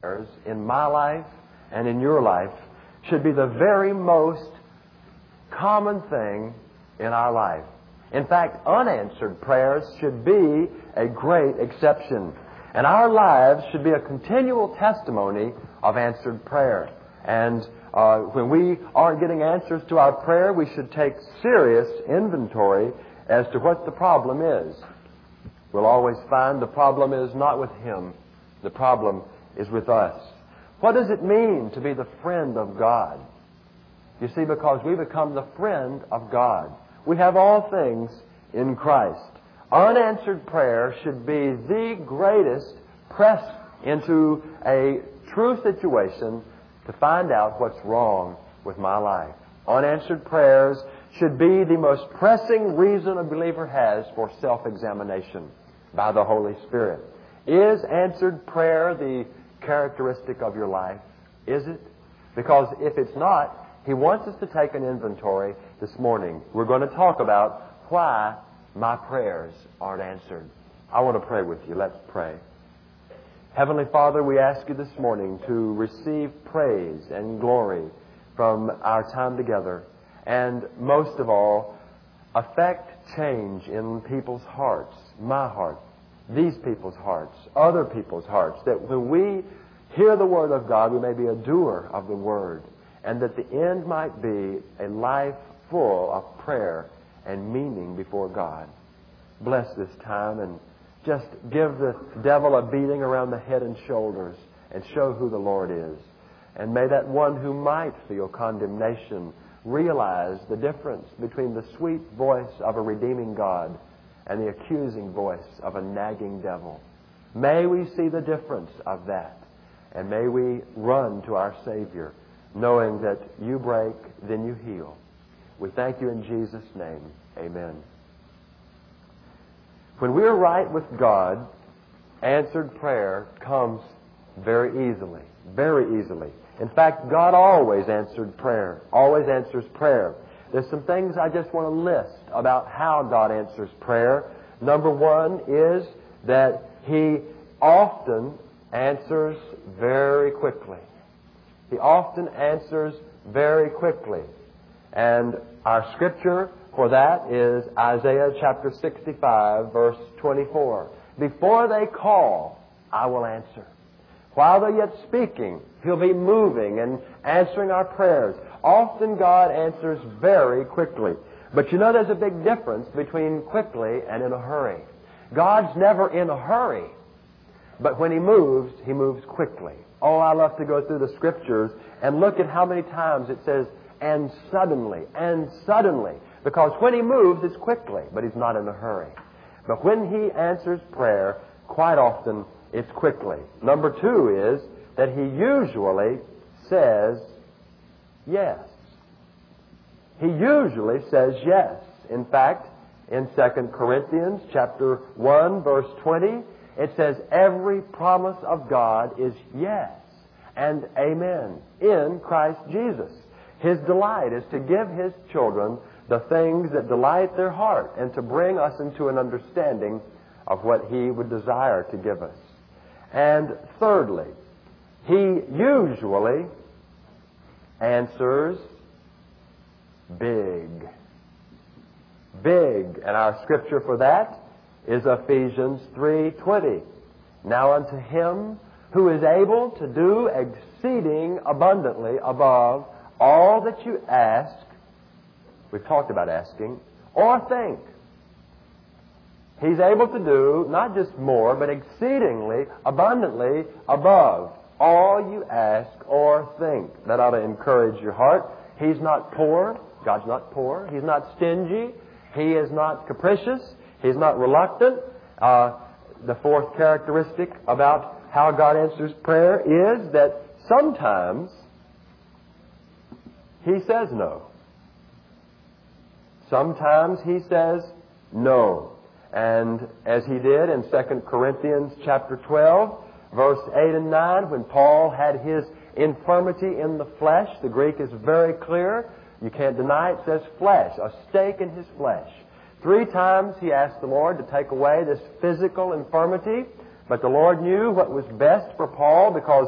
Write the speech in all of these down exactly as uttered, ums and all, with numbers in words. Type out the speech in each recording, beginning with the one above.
in my life and in your life should be the very most common thing in our life. In fact, unanswered prayers should be a great exception. And our lives should be a continual testimony of answered prayer. And uh, when we aren't getting answers to our prayer, we should take serious inventory as to what the problem is. We'll always find the problem is not with Him. The problem is with us. What does it mean to be the friend of God? You see, because we become the friend of God. We have all things in Christ. Unanswered prayer should be the greatest press into a true situation to find out what's wrong with my life. Unanswered prayers should be the most pressing reason a believer has for self-examination by the Holy Spirit. Is answered prayer the characteristic of your life? Is it? Because if it's not, He wants us to take an inventory this morning. We're going to talk about why my prayers aren't answered. I want to pray with you. Let's pray. Heavenly Father, we ask you this morning to receive praise and glory from our time together, and most of all, affect change in people's hearts, my heart, these people's hearts, other people's hearts, that when we hear the Word of God, we may be a doer of the Word, and that the end might be a life full of prayer and meaning before God. Bless this time and just give the devil a beating around the head and shoulders and show who the Lord is. And may that one who might feel condemnation realize the difference between the sweet voice of a redeeming God and the accusing voice of a nagging devil. May we see the difference of that, and may we run to our Savior, knowing that you break, then you heal. We thank you in Jesus' name. Amen. When we are right with God, answered prayer comes very easily, very easily. In fact, God always answered prayer, always answers prayer. There's some things I just want to list about how God answers prayer. Number one is that He often answers very quickly. He often answers very quickly. And our scripture for that is Isaiah chapter sixty-five, verse twenty-four. Before they call, I will answer. While they're yet speaking, He'll be moving and answering our prayers. Often God answers very quickly. But you know there's a big difference between quickly and in a hurry. God's never in a hurry. But when He moves, He moves quickly. Oh, I love to go through the Scriptures and look at how many times it says, and suddenly, and suddenly. Because when He moves, it's quickly, but He's not in a hurry. But when He answers prayer, quite often it's quickly. Number two is that He usually says yes. He usually says yes. In fact, in Second Corinthians chapter one, verse twenty, it says every promise of God is yes and amen in Christ Jesus. His delight is to give His children the things that delight their heart and to bring us into an understanding of what He would desire to give us. And thirdly, He usually answers big. Big. And our scripture for that is Ephesians three twenty. Now unto Him who is able to do exceeding abundantly above all that you ask, we've talked about asking, or think. He's able to do not just more, but exceedingly abundantly above all you ask or think. That ought to encourage your heart. He's not poor. God's not poor. He's not stingy. He is not capricious. He's not reluctant. Uh, the fourth characteristic about how God answers prayer is that sometimes He says no. Sometimes He says no. And as He did in Second Corinthians chapter twelve, verse eight and nine, when Paul had his infirmity in the flesh, the Greek is very clear. You can't deny it. It says flesh, a stake in his flesh. Three times he asked the Lord to take away this physical infirmity, but the Lord knew what was best for Paul, because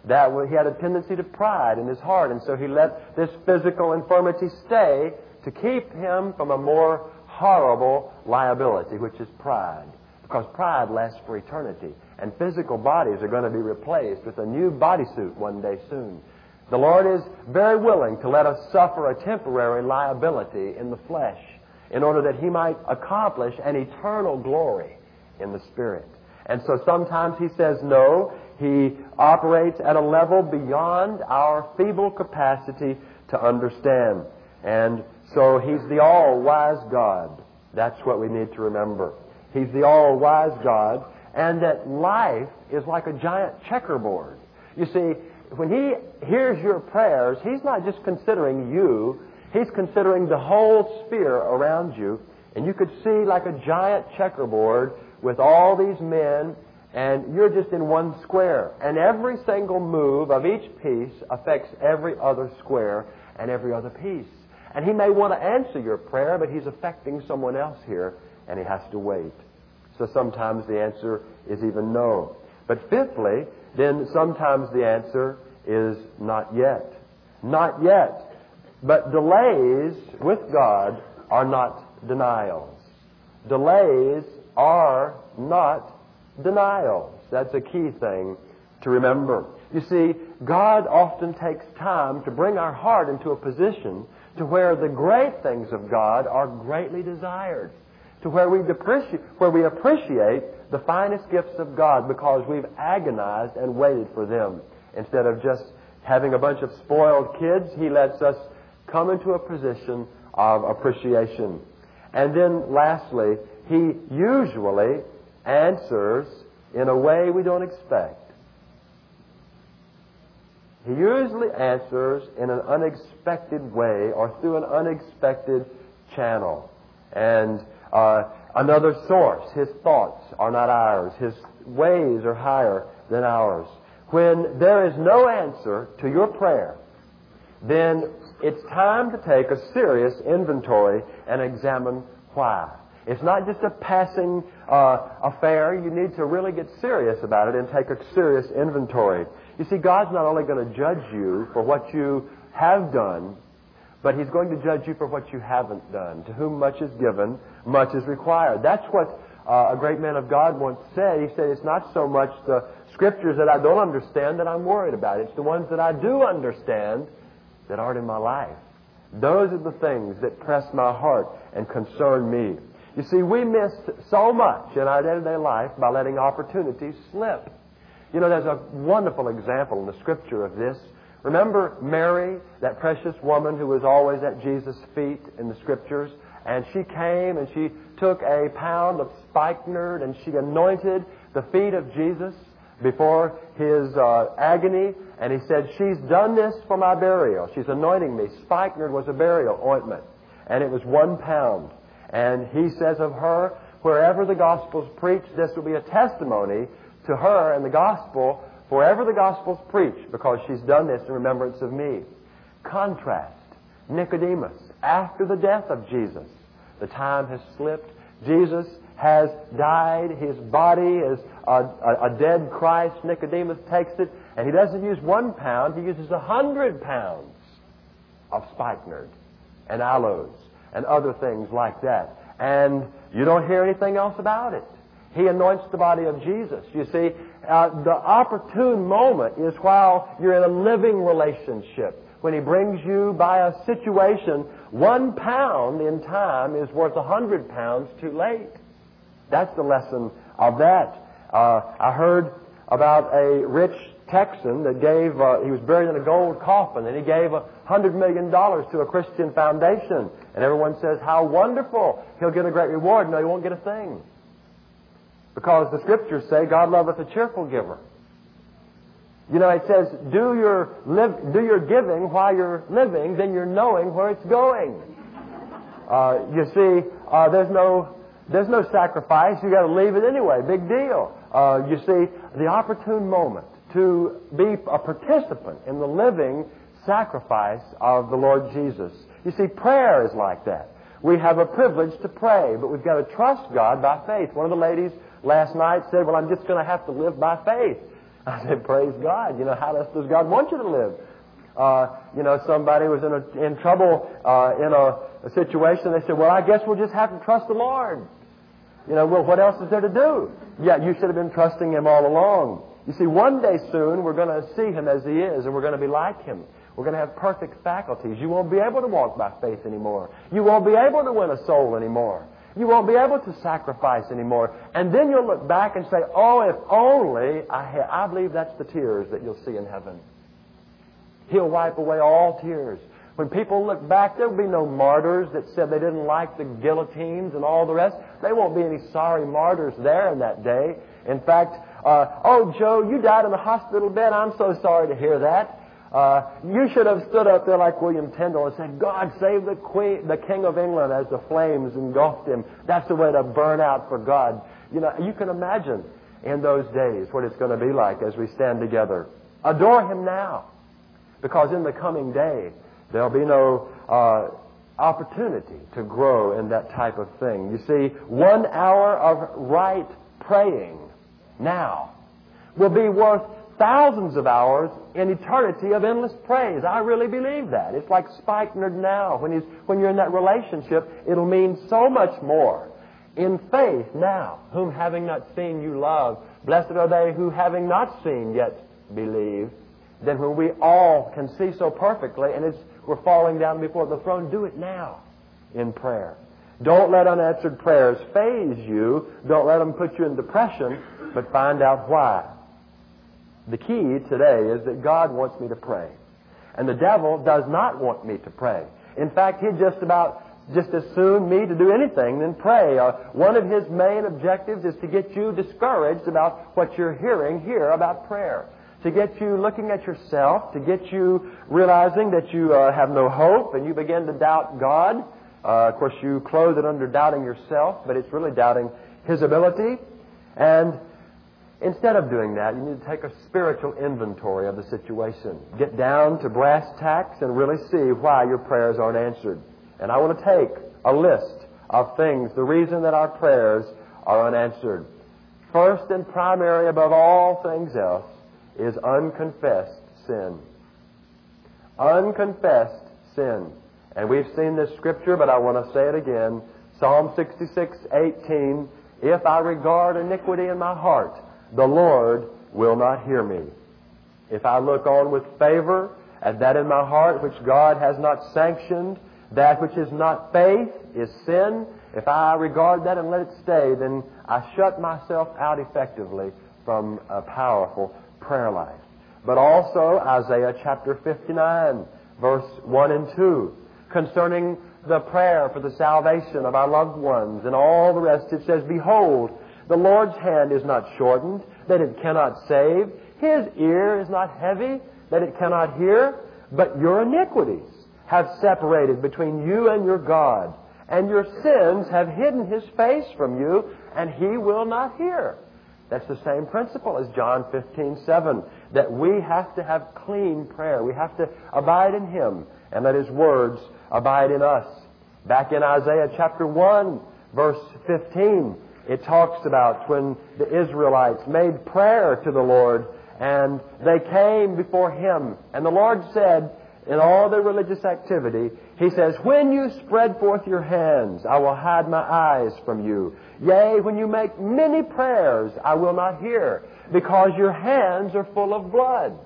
that he had a tendency to pride in his heart, and so he let this physical infirmity stay to keep him from a more horrible liability, which is pride. Because pride lasts for eternity, and physical bodies are going to be replaced with a new bodysuit one day soon. The Lord is very willing to let us suffer a temporary liability in the flesh in order that He might accomplish an eternal glory in the Spirit. And so sometimes He says no. He operates at a level beyond our feeble capacity to understand. And so He's the all-wise God. That's what we need to remember. He's the all-wise God, and that life is like a giant checkerboard. You see, when He hears your prayers, He's not just considering you. He's considering the whole sphere around you. And you could see like a giant checkerboard with all these men, and you're just in one square. And every single move of each piece affects every other square and every other piece. And He may want to answer your prayer, but He's affecting someone else here, and He has to wait. So sometimes the answer is even no. But fifthly, then sometimes the answer is not yet. Not yet. But delays with God are not denials. Delays are not denials. That's a key thing to remember. You see, God often takes time to bring our heart into a position to where the great things of God are greatly desired, to where we appreciate, where we appreciate the finest gifts of God because we've agonized and waited for them. Instead of just having a bunch of spoiled kids, He lets us come into a position of appreciation. And then lastly, He usually answers in a way we don't expect. He usually answers in an unexpected way or through an unexpected channel. And uh, another source. His thoughts are not ours. His ways are higher than ours. When there is no answer to your prayer, then it's time to take a serious inventory and examine why. It's not just a passing uh, affair. You need to really get serious about it and take a serious inventory. You see, God's not only going to judge you for what you have done, but He's going to judge you for what you haven't done. To whom much is given, much is required. That's what uh, a great man of God once said. He said, it's not so much the Scriptures that I don't understand that I'm worried about. It's the ones that I do understand that aren't in my life. Those are the things that press my heart and concern me. You see, we miss so much in our day-to-day life by letting opportunities slip. You know, there's a wonderful example in the Scripture of this. Remember Mary, that precious woman who was always at Jesus' feet in the Scriptures? And she came and she took a pound of spikenard and she anointed the feet of Jesus before His uh, agony. And He said, she's done this for my burial. She's anointing me. Spikenard was a burial ointment. And it was one pound. And He says of her, wherever the gospel's preached, this will be a testimony to her and the gospel, wherever the gospel's preached, because she's done this in remembrance of me. Contrast Nicodemus. After the death of Jesus, the time has slipped. Jesus has died. His body is a, a, a dead Christ. Nicodemus takes it, and he doesn't use one pound. He uses a hundred pounds of spikenard and aloes and other things like that. And you don't hear anything else about it. He anoints the body of Jesus. You see, uh, the opportune moment is while you're in a living relationship. When He brings you by a situation, one pound in time is worth a hundred pounds too late. That's the lesson of that. Uh, I heard about a rich Texan that gave, uh, he was buried in a gold coffin, and he gave a hundred million dollars to a Christian foundation. And everyone says, how wonderful. He'll get a great reward. No, he won't get a thing. Because the Scriptures say, God loveth a cheerful giver. You know, it says, do your live, do your giving while you're living, then you're knowing where it's going. Uh, you see, uh, there's no there's no sacrifice. You got to leave it anyway. Big deal. Uh, you see, the opportune moment to be a participant in the living sacrifice of the Lord Jesus. You see, prayer is like that. We have a privilege to pray, but we've got to trust God by faith. One of the ladies last night said, well, I'm just going to have to live by faith. I said, praise God. You know, how does, does God want you to live? Uh, you know, somebody was in a, in trouble uh, in a, a situation. They said, well, I guess we'll just have to trust the Lord. You know, well, what else is there to do? Yeah, you should have been trusting Him all along. You see, one day soon we're going to see Him as He is, and we're going to be like Him. We're going to have perfect faculties. You won't be able to walk by faith anymore. You won't be able to win a soul anymore. You won't be able to sacrifice anymore. And then you'll look back and say, oh, if only I had... I believe that's the tears that you'll see in heaven. He'll wipe away all tears. When people look back, there'll be no martyrs that said they didn't like the guillotines and all the rest. There won't be any sorry martyrs there in that day. In fact, uh, oh, Joe, you died in the hospital bed. I'm so sorry to hear that. Uh, you should have stood up there like William Tyndale and said, God save the Queen, the King of England as the flames engulfed him. That's the way to burn out for God. You know, you can imagine in those days what it's going to be like as we stand together. Adore Him now, because in the coming day, there'll be no uh, opportunity to grow in that type of thing. You see, one hour of right praying now will be worth thousands of hours in eternity of endless praise. I really believe that. It's like spikenard now. When, he's, when you're in that relationship, it'll mean so much more. In faith now, whom having not seen you love, blessed are they who having not seen yet believe. Then when we all can see so perfectly, and it's, we're falling down before the throne, do it now in prayer. Don't let unanswered prayers faze you. Don't let them put you in depression, but find out why. The key today is that God wants me to pray. And the devil does not want me to pray. In fact, he'd just about just as soon me to do anything than pray. Uh, one of his main objectives is to get you discouraged about what you're hearing here about prayer. To get you looking at yourself, to get you realizing that you uh, have no hope and you begin to doubt God. Uh, of course, you clothe it under doubting yourself, but it's really doubting His ability. And instead of doing that, you need to take a spiritual inventory of the situation. Get down to brass tacks and really see why your prayers aren't answered. And I want to take a list of things, the reason that our prayers are unanswered. First and primary above all things else is unconfessed sin. Unconfessed sin. And we've seen this scripture, but I want to say it again. Psalm sixty-six eighteen, if I regard iniquity in my heart, the Lord will not hear me. If I look on with favor at that in my heart which God has not sanctioned, that which is not faith is sin. If I regard that and let it stay, then I shut myself out effectively from a powerful prayer life. But also Isaiah chapter fifty-nine, verse one and two, concerning the prayer for the salvation of our loved ones and all the rest, it says, behold, the Lord's hand is not shortened, that it cannot save. His ear is not heavy, that it cannot hear. But your iniquities have separated between you and your God, and your sins have hidden His face from you, and He will not hear. That's the same principle as John fifteen seven, that we have to have clean prayer. We have to abide in Him and let His words abide in us. Back in Isaiah chapter one, verse fifteen, it talks about when the Israelites made prayer to the Lord and they came before Him. And the Lord said, in all their religious activity, He says, when you spread forth your hands, I will hide my eyes from you. Yea, when you make many prayers, I will not hear, because your hands are full of blood.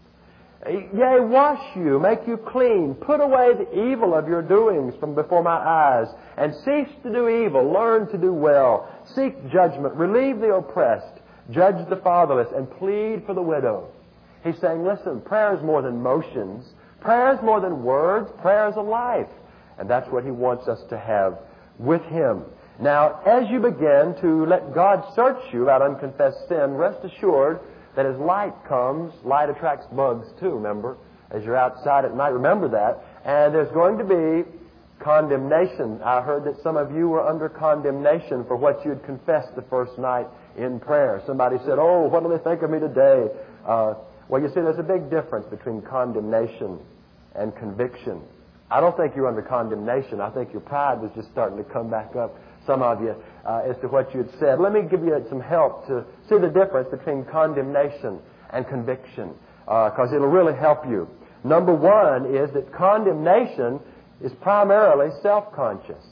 Yea, wash you, make you clean, put away the evil of your doings from before my eyes, and cease to do evil, learn to do well, seek judgment, relieve the oppressed, judge the fatherless, and plead for the widow. He's saying, listen, prayer is more than motions. Prayer is more than words. Prayer is a life. And that's what He wants us to have with Him. Now, as you begin to let God search you about unconfessed sin, rest assured that as light comes, light attracts bugs too, remember? As you're outside at night, remember that. And there's going to be condemnation. I heard that some of you were under condemnation for what you had confessed the first night in prayer. Somebody said, oh, what do they think of me today? Uh, well, you see, there's a big difference between condemnation and conviction. I don't think you're under condemnation. I think your pride was just starting to come back up, some of you, uh, as to what you had said. Let me give you some help to see the difference between condemnation and conviction, because uh, it'll really help you. Number one is that condemnation is primarily self-conscious.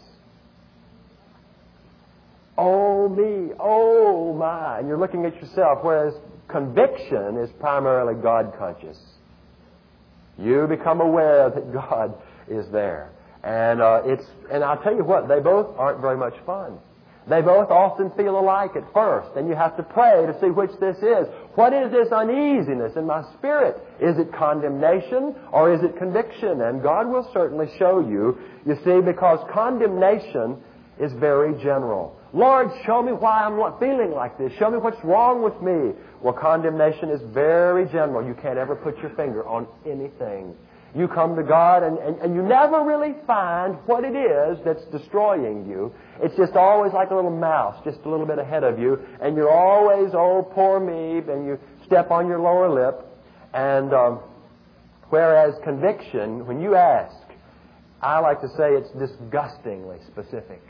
Oh me, oh my, and you're looking at yourself, whereas conviction is primarily God-conscious. You become aware that God is there. And uh, it's and I'll tell you what, they both aren't very much fun. They both often feel alike at first, and you have to pray to see which this is. What is this uneasiness in my spirit? Is it condemnation or is it conviction? And God will certainly show you, you see, because condemnation is very general. Lord, show me why I'm not feeling like this. Show me what's wrong with me. Well, condemnation is very general. You can't ever put your finger on anything. You come to God and, and, and you never really find what it is that's destroying you. It's just always like a little mouse, just a little bit ahead of you. And you're always, oh, poor me, and you step on your lower lip. And um, whereas conviction, when you ask, I like to say it's disgustingly specific.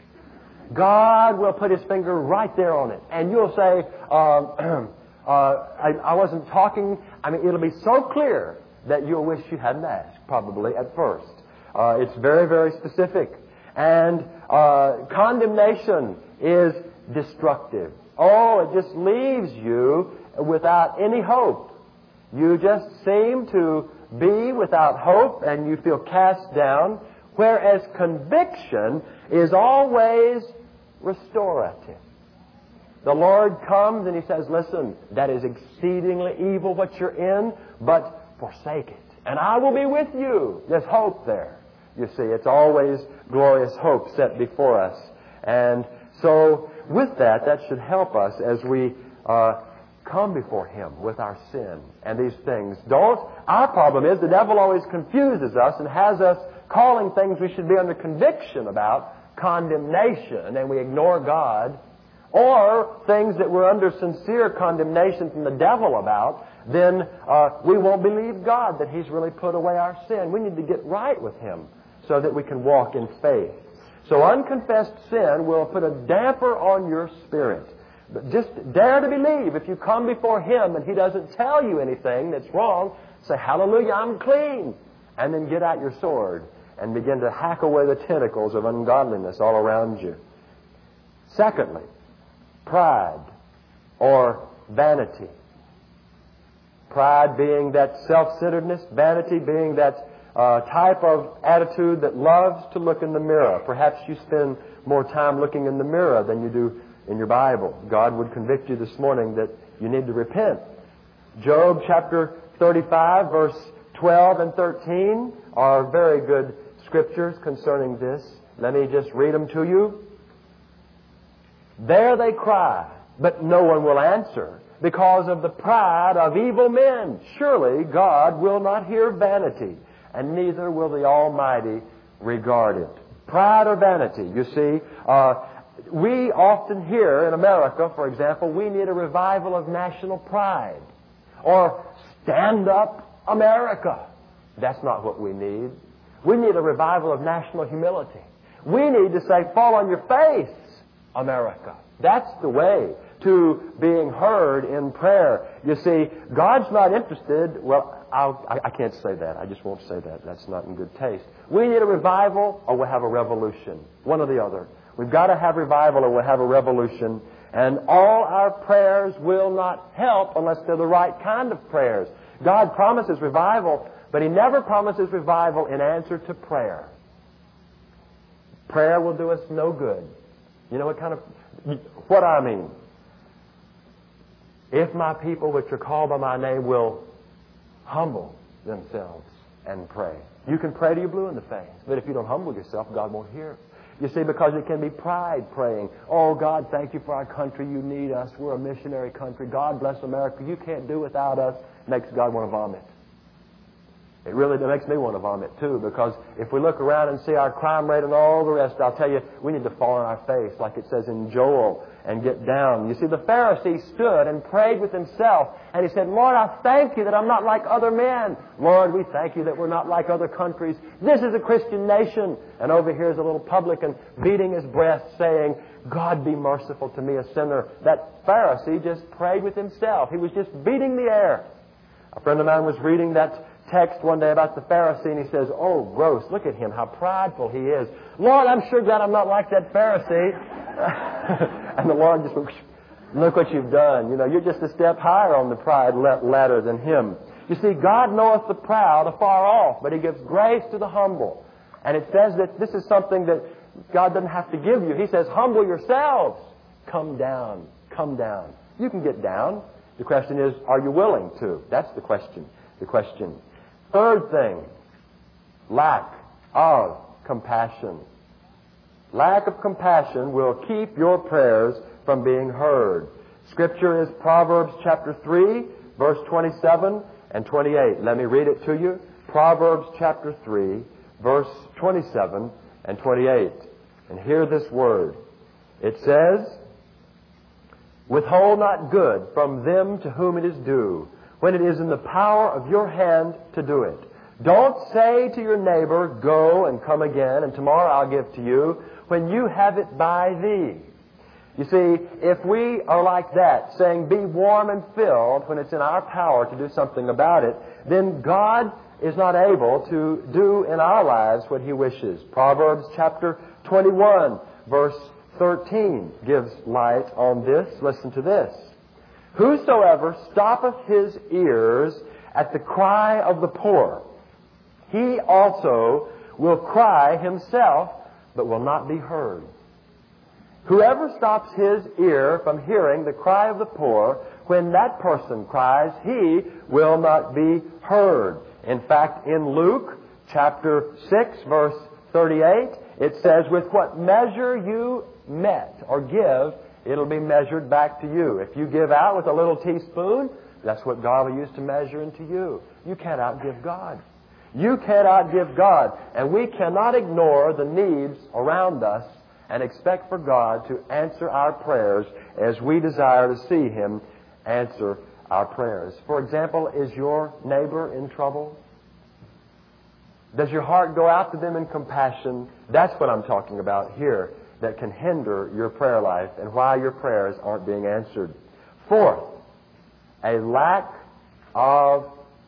God will put His finger right there on it. And you'll say, um, uh, I, I wasn't talking. I mean, it'll be so clear that you'll wish you hadn't asked, probably, at first. Uh, it's very, very specific. And uh, condemnation is destructive. Oh, it just leaves you without any hope. You just seem to be without hope and you feel cast down, whereas conviction is always restorative. The Lord comes and He says, listen, that is exceedingly evil what you're in, but forsake it, and I will be with you. There's hope there. You see, it's always glorious hope set before us. And so, with that, that should help us as we uh, come before Him with our sin and these things. Don't. Our problem is the devil always confuses us and has us calling things we should be under conviction about condemnation, and we ignore God, or things that we're under sincere condemnation from the devil about. Then uh, we won't believe God that He's really put away our sin. We need to get right with Him so that we can walk in faith. So unconfessed sin will put a damper on your spirit. But just dare to believe. If you come before Him and He doesn't tell you anything that's wrong, say, hallelujah, I'm clean. And then get out your sword and begin to hack away the tentacles of ungodliness all around you. Secondly, pride or vanity. Pride being that self-centeredness, vanity being that uh, type of attitude that loves to look in the mirror. Perhaps you spend more time looking in the mirror than you do in your Bible. God would convict you this morning that you need to repent. Job chapter thirty-five, verse twelve and thirteen are very good scriptures concerning this. Let me just read them to you. There they cry, but no one will answer, because of the pride of evil men. Surely God will not hear vanity, and neither will the Almighty regard it. Pride or vanity, you see. Uh, we often hear in America, for example, we need a revival of national pride. Or stand up America. That's not what we need. We need a revival of national humility. We need to say, fall on your face, America. That's the way to being heard in prayer. You see, God's not interested. Well, I'll, I, I can't say that. I just won't say that. That's not in good taste. We need a revival or we'll have a revolution. One or the other. We've got to have revival or we'll have a revolution. And all our prayers will not help unless they're the right kind of prayers. God promises revival, but He never promises revival in answer to prayer. Prayer will do us no good. You know what kind of... What I mean. If my people which are called by my name will humble themselves and pray. You can pray till you're blue in the face. But if you don't humble yourself, God won't hear. You see, because it can be pride praying. Oh, God, thank you for our country. You need us. We're a missionary country. God bless America. You can't do without us. Makes God want to vomit. It really makes me want to vomit, too, because if we look around and see our crime rate and all the rest, I'll tell you, we need to fall on our face, like it says in Joel, and get down. You see, the Pharisee stood and prayed with himself, and he said, Lord, I thank you that I'm not like other men. Lord, we thank you that we're not like other countries. This is a Christian nation. And over here is a little publican beating his breast, saying, God, be merciful to me, a sinner. That Pharisee just prayed with himself. He was just beating the air. A friend of mine was reading that text one day about the Pharisee, and he says, "Oh, gross, look at him, how prideful he is. Lord, I'm sure glad I'm not like that Pharisee." And the Lord just went, "Look what you've done. You know, you're just a step higher on the pride ladder than him." You see, God knoweth the proud afar off, but He gives grace to the humble. And it says that this is something that God doesn't have to give you. He says, humble yourselves. Come down. Come down. You can get down. The question is, are you willing to? That's the question. The question. Third thing, lack of compassion. Lack of compassion will keep your prayers from being heard. Scripture is Proverbs chapter three, verse twenty-seven and twenty-eight. Let me read it to you. Proverbs chapter three, verse twenty-seven and twenty-eight. And hear this word. It says, "Withhold not good from them to whom it is due, when it is in the power of your hand to do it. Don't say to your neighbor, go and come again, and tomorrow I'll give to you, when you have it by thee." You see, if we are like that, saying, be warm and filled, when it's in our power to do something about it, then God is not able to do in our lives what He wishes. Proverbs chapter twenty-one, verse thirteen gives light on this. Listen to this. "Whosoever stoppeth his ears at the cry of the poor, he also will cry himself, but will not be heard." Whoever stops his ear from hearing the cry of the poor, when that person cries, he will not be heard. In fact, in Luke chapter six, verse thirty-eight, it says, "With what measure you met or give, it'll be measured back to you." If you give out with a little teaspoon, that's what God will use to measure into you. You can't outgive God. You can't outgive God. And we cannot ignore the needs around us and expect for God to answer our prayers as we desire to see Him answer our prayers. For example, is your neighbor in trouble? Does your heart go out to them in compassion? That's what I'm talking about here, that can hinder your prayer life and why your prayers aren't being answered. Fourth, a lack of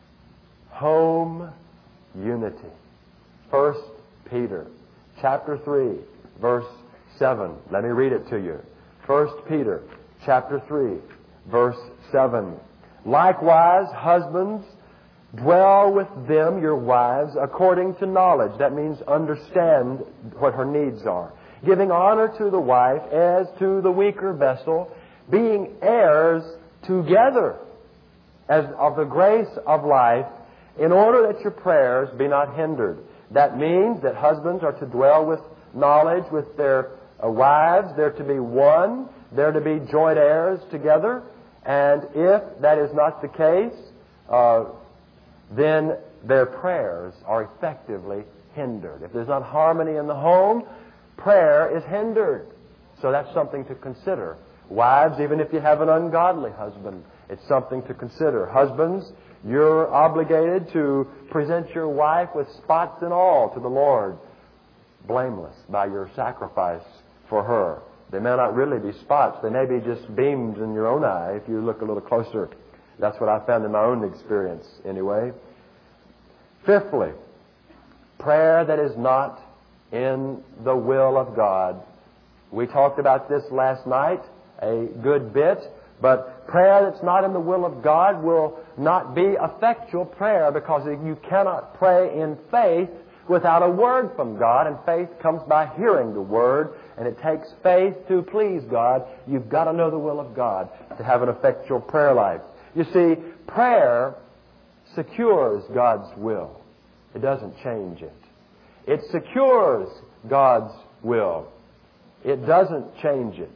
home unity. First Peter chapter three, verse seven. Let me read it to you. First Peter chapter three, verse seven. "Likewise, husbands, dwell with them, your wives, according to knowledge." That means understand what her needs are. "Giving honor to the wife as to the weaker vessel, being heirs together as of the grace of life, in order that your prayers be not hindered." That means that husbands are to dwell with knowledge with their uh, wives. They're to be one. They're to be joint heirs together. And if that is not the case, uh, then their prayers are effectively hindered. If there's not harmony in the home, prayer is hindered. So that's something to consider. Wives, even if you have an ungodly husband, it's something to consider. Husbands, you're obligated to present your wife with spots and all to the Lord, blameless by your sacrifice for her. They may not really be spots. They may be just beams in your own eye if you look a little closer. That's what I found in my own experience anyway. Fifthly, prayer that is not in the will of God. We talked about this last night a good bit, but prayer that's not in the will of God will not be effectual prayer, because you cannot pray in faith without a word from God, and faith comes by hearing the Word, and it takes faith to please God. You've got to know the will of God to have an effectual prayer life. You see, prayer secures God's will. It doesn't change it. It secures God's will. It doesn't change it.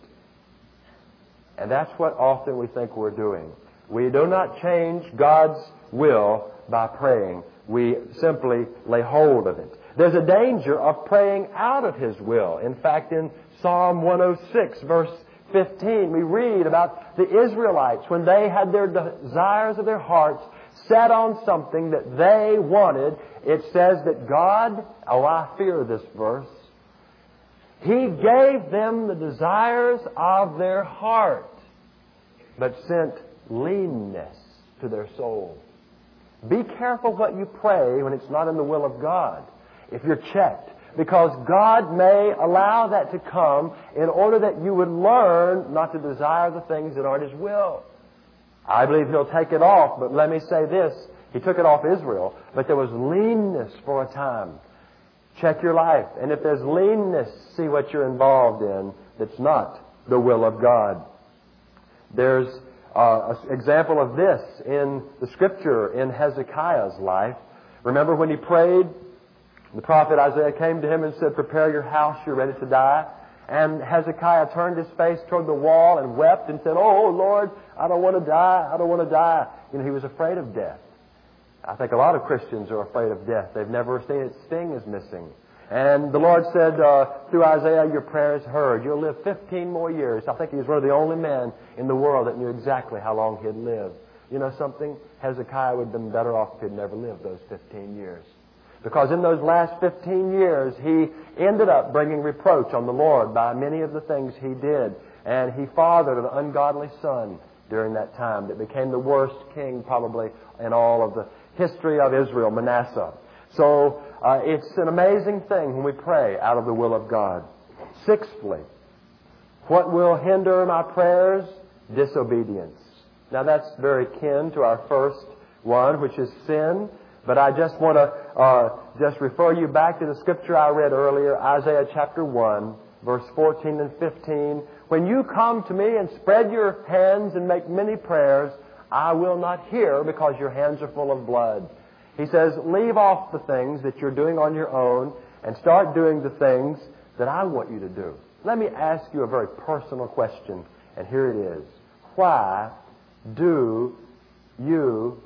And that's what often we think we're doing. We do not change God's will by praying. We simply lay hold of it. There's a danger of praying out of His will. In fact, in Psalm one oh six, verse fifteen, we read about the Israelites when they had their desires of their hearts set on something that they wanted. It says that God, oh, I fear this verse, He gave them the desires of their heart, but sent leanness to their soul. Be careful what you pray when it's not in the will of God, if you're checked. Because God may allow that to come in order that you would learn not to desire the things that aren't His will. I believe He'll take it off, but let me say this. He took it off Israel, but there was leanness for a time. Check your life. And if there's leanness, see what you're involved in that's not the will of God. There's uh, an example of this in the Scripture in Hezekiah's life. Remember when he prayed? The prophet Isaiah came to him and said, "Prepare your house, you're ready to die." And Hezekiah turned his face toward the wall and wept and said, "Oh, Lord, I don't want to die. I don't want to die." You know, he was afraid of death. I think a lot of Christians are afraid of death. They've never seen its sting is missing. And the Lord said uh, through Isaiah, "Your prayer is heard. You'll live fifteen more years." I think he was one of the only men in the world that knew exactly how long he'd live. You know something? Hezekiah would have been better off if he'd never lived those fifteen years. Because in those last fifteen years, he ended up bringing reproach on the Lord by many of the things he did. And he fathered an ungodly son during that time that became the worst king probably in all of the history of Israel, Manasseh. So uh, it's an amazing thing when we pray out of the will of God. Sixthly, what will hinder my prayers? Disobedience. Now that's very kin to our first one, which is sin. But I just want to uh, just refer you back to the Scripture I read earlier, Isaiah chapter one, verse fourteen and fifteen. "When you come to me and spread your hands and make many prayers, I will not hear because your hands are full of blood." He says, leave off the things that you're doing on your own and start doing the things that I want you to do. Let me ask you a very personal question, and here it is. Why do you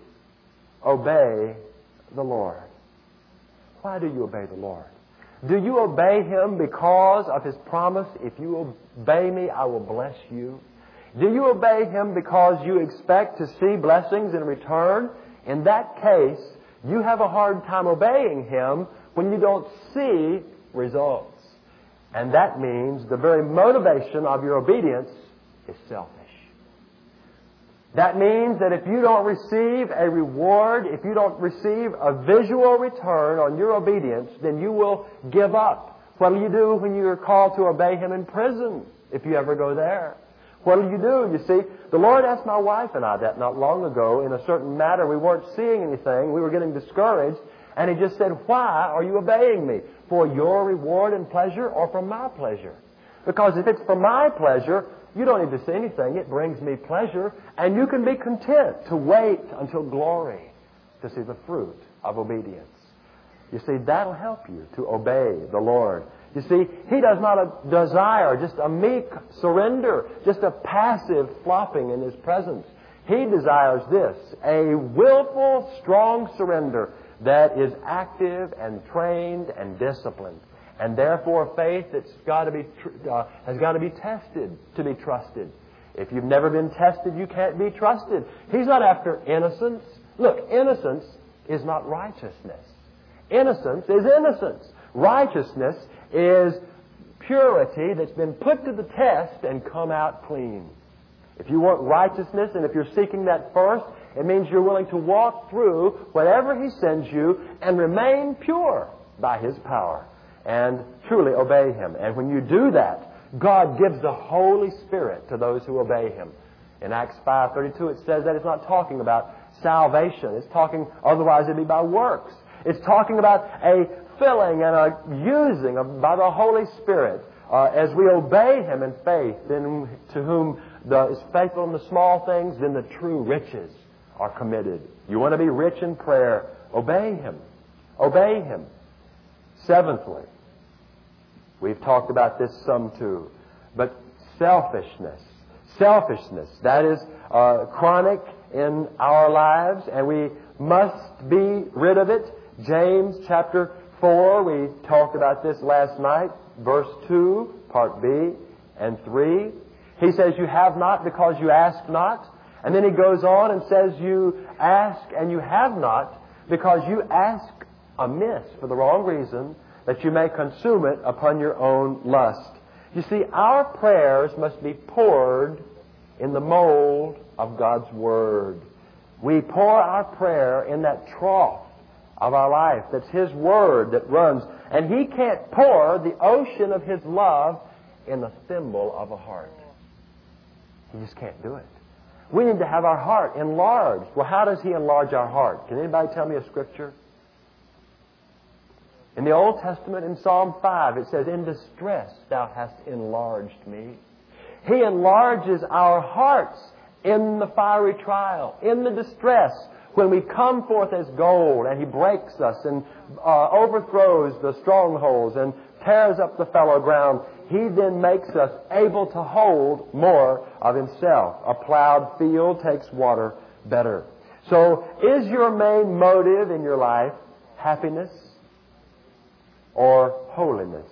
obey the Lord? Why do you obey the Lord? Do you obey Him because of His promise, "If you obey me, I will bless you"? Do you obey Him because you expect to see blessings in return? In that case, you have a hard time obeying Him when you don't see results. And that means the very motivation of your obedience is selfish. That means that if you don't receive a reward, if you don't receive a visual return on your obedience, then you will give up. What will you do when you are called to obey Him in prison, if you ever go there? What will you do? You see, the Lord asked my wife and I that not long ago in a certain matter. We weren't seeing anything. We were getting discouraged. And He just said, "Why are you obeying me? For your reward and pleasure or for my pleasure?" Because if it's for my pleasure, you don't need to see anything. It brings me pleasure. And you can be content to wait until glory to see the fruit of obedience. You see, that'll help you to obey the Lord. You see, He does not desire just a meek surrender, just a passive flopping in His presence. He desires this, a willful, strong surrender that is active and trained and disciplined. And therefore, faith that's got to be uh, has got to be tested to be trusted. If you've never been tested, you can't be trusted. He's not after innocence. Look, innocence is not righteousness. Innocence is innocence. Righteousness is purity that's been put to the test and come out clean. If you want righteousness, and if you're seeking that first, it means you're willing to walk through whatever He sends you and remain pure by His power and truly obey Him. And when you do that, God gives the Holy Spirit to those who obey Him. In Acts five thirty-two, it says that it's not talking about salvation. It's talking, otherwise it'd be by works. It's talking about a filling and a using of, by the Holy Spirit uh, as we obey Him in faith, then to whom the, is faithful in the small things, then the true riches are committed. You want to be rich in prayer, obey Him. Obey Him. Seventhly, we've talked about this some too, but selfishness. Selfishness, that is uh, chronic in our lives, and we must be rid of it. James chapter four, we talked about this last night, verse two, part B and three. He says, "You have not because you ask not." And then he goes on and says, "You ask and you have not because you ask amiss for the wrong reason, that you may consume it upon your own lust." You see, our prayers must be poured in the mold of God's Word. We pour our prayer in that trough of our life. That's His Word that runs. And He can't pour the ocean of His love in the thimble of a heart. He just can't do it. We need to have our heart enlarged. Well, how does He enlarge our heart? Can anybody tell me a scripture? In the Old Testament, in Psalm five, it says, "In distress Thou hast enlarged me." He enlarges our hearts in the fiery trial, in the distress, when we come forth as gold, and He breaks us and uh, overthrows the strongholds and tears up the fallow ground. He then makes us able to hold more of Himself. A plowed field takes water better. So, is your main motive in your life happiness or holiness?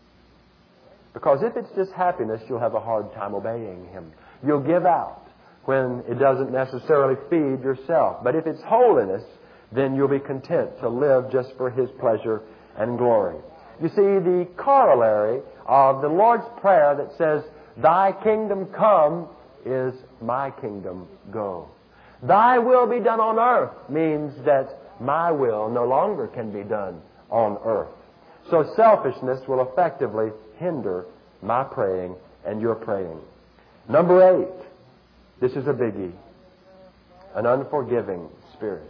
Because if it's just happiness, you'll have a hard time obeying Him. You'll give out when it doesn't necessarily feed yourself. But if it's holiness, then you'll be content to live just for His pleasure and glory. You see, the corollary of the Lord's Prayer that says, "Thy kingdom come," is "my kingdom go." "Thy will be done on earth" means that my will no longer can be done on earth. So selfishness will effectively hinder my praying and your praying. Number eight, this is a biggie, an unforgiving spirit.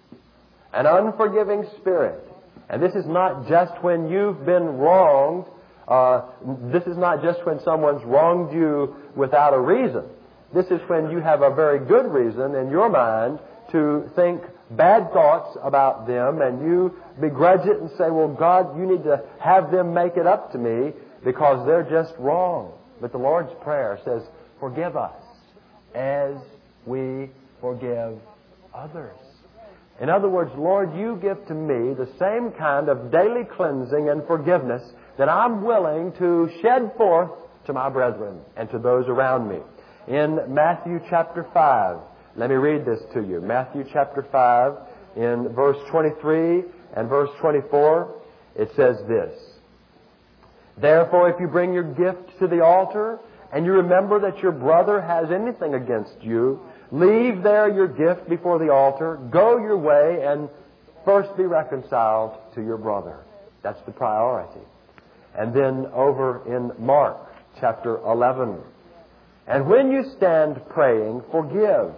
An unforgiving spirit. And this is not just when you've been wronged. Uh, this is not just when someone's wronged you without a reason. This is when you have a very good reason in your mind to think bad thoughts about them, and you begrudge it and say, "Well, God, you need to have them make it up to me because they're just wrong." But the Lord's Prayer says, "Forgive us as we forgive others." In other words, Lord, you give to me the same kind of daily cleansing and forgiveness that I'm willing to shed forth to my brethren and to those around me. In Matthew chapter five, let me read this to you. Matthew chapter five, in verse twenty-three and verse twenty-four, it says this: "Therefore, if you bring your gift to the altar, and you remember that your brother has anything against you, leave there your gift before the altar, go your way, and first be reconciled to your brother." That's the priority. And then over in Mark chapter eleven, "And when you stand praying, forgive,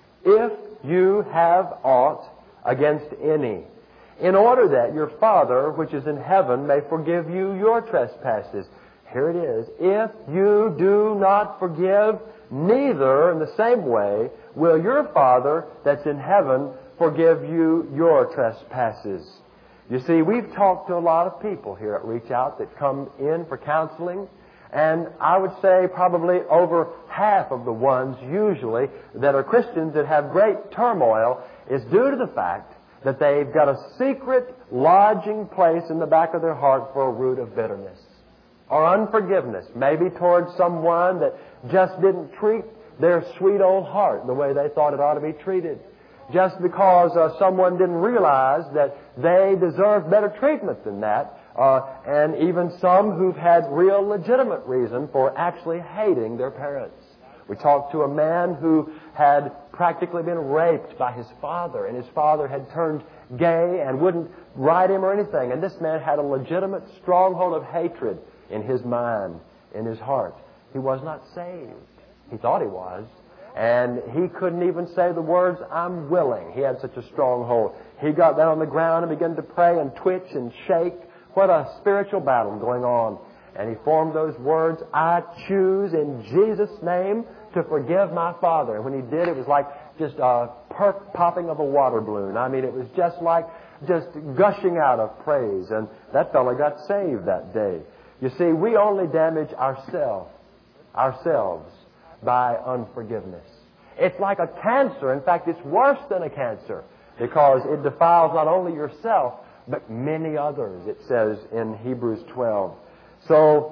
if you have aught against any, in order that your Father which is in heaven may forgive you your trespasses." Here it is. "If you do not forgive, neither in the same way will your Father that's in heaven forgive you your trespasses." You see, we've talked to a lot of people here at Reach Out that come in for counseling, and I would say probably over half of the ones usually that are Christians that have great turmoil is due to the fact that they've got a secret lodging place in the back of their heart for a root of bitterness or unforgiveness, maybe towards someone that just didn't treat their sweet old heart the way they thought it ought to be treated. Just because uh, someone didn't realize that they deserved better treatment than that, uh, and even some who've had real legitimate reason for actually hating their parents. We talked to a man who had practically been raped by his father, and his father had turned gay and wouldn't write him or anything. And this man had a legitimate stronghold of hatred in his mind, in his heart. He was not saved. He thought he was. And he couldn't even say the words, "I'm willing." He had such a stronghold. He got down on the ground and began to pray and twitch and shake. What a spiritual battle going on. And he formed those words, "I choose in Jesus' name to forgive my father." And when he did, it was like just a perk popping of a water balloon. I mean, it was just like just gushing out of praise. And that fellow got saved that day. You see, we only damage ourselves, ourselves by unforgiveness. It's like a cancer. In fact, it's worse than a cancer because it defiles not only yourself, but many others, it says in Hebrews twelve. So,